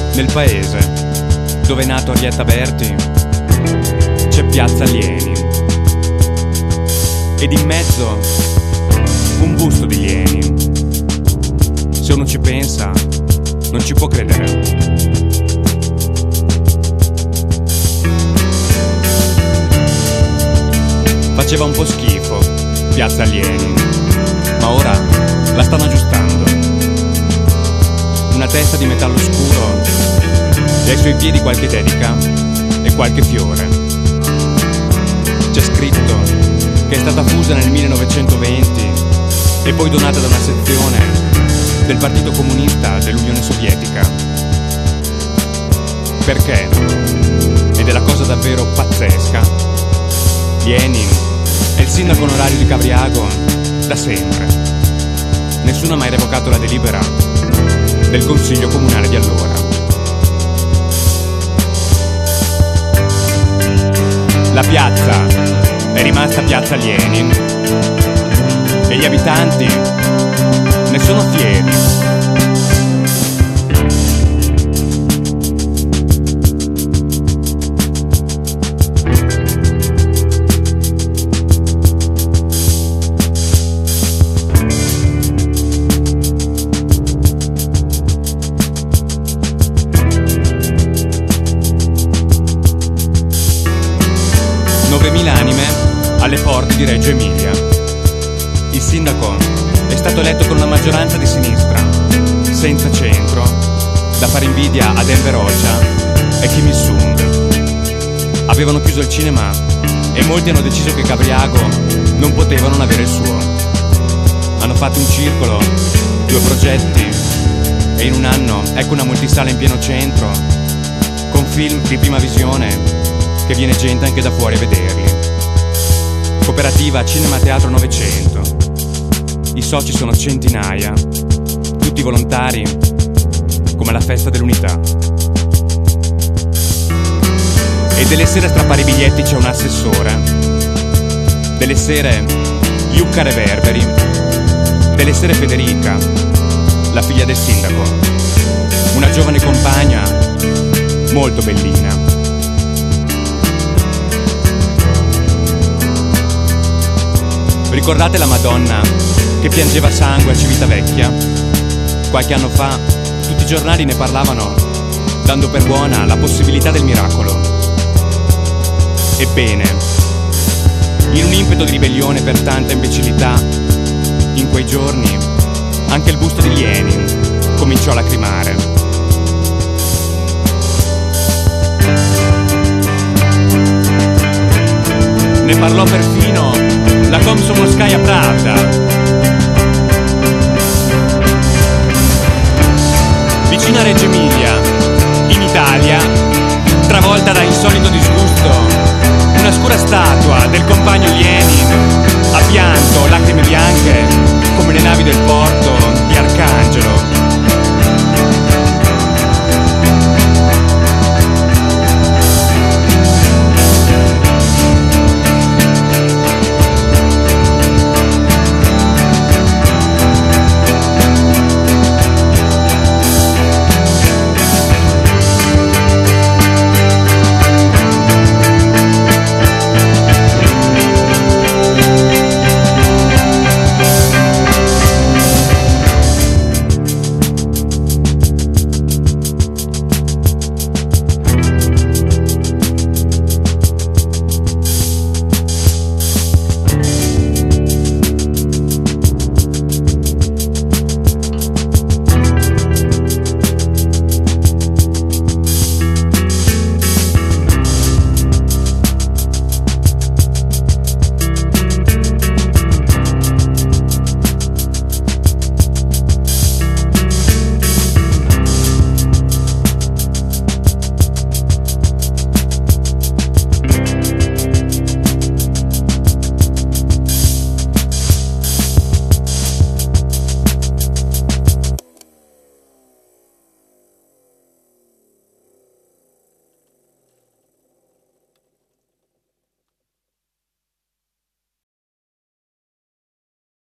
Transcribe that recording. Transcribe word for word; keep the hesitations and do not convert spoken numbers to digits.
Nel paese dove è nato Arietta Berti c'è piazza Lenin ed in mezzo un busto di Lenin. Se uno ci pensa non ci può credere. Faceva un po' schifo piazza Lenin, ma ora la stanno aggiustando. Una testa di metallo scuro e ai suoi piedi qualche dedica e qualche fiore. C'è scritto che è stata fusa nel millenovecentoventi e poi donata da una sezione del Partito Comunista dell'Unione Sovietica. Perché? Ed è la cosa davvero pazzesca. Lenin è il sindaco onorario di Cavriago da sempre. Nessuno ha mai revocato la delibera del Consiglio Comunale di allora. La piazza è rimasta piazza Lenin e gli abitanti ne sono fieri. novemila anime alle porte di Reggio Emilia. Il sindaco è stato eletto con una maggioranza di sinistra, senza centro, da fare invidia ad Enver Hoxha e Kim Il-sung. Avevano chiuso il cinema e molti hanno deciso che Cavriago non poteva non avere il suo. Hanno fatto un circolo, due progetti e in un anno ecco una multisala in pieno centro con film di prima visione che viene gente anche da fuori a vederli. Cooperativa Cinema Teatro Novecento. I soci sono centinaia, tutti volontari, come alla festa dell'unità. E delle sere a strappare i biglietti c'è un assessore, delle sere Iucca Reverberi, delle sere Federica, la figlia del sindaco, una giovane compagna molto bellina. Ricordate la Madonna che piangeva sangue a Civitavecchia? Qualche anno fa tutti i giornali ne parlavano, dando per buona la possibilità del miracolo. Ebbene, in un impeto di ribellione per tanta imbecillità, in quei giorni anche il busto di Lenin cominciò a lacrimare. Ne parlò perfino la Komsomolskaya Pravda. Vicino a Reggio Emilia, in Italia, travolta da insolito disgusto, una scura statua del compagno Lenin ha pianto lacrime bianche come le navi del porto di Arcangelo.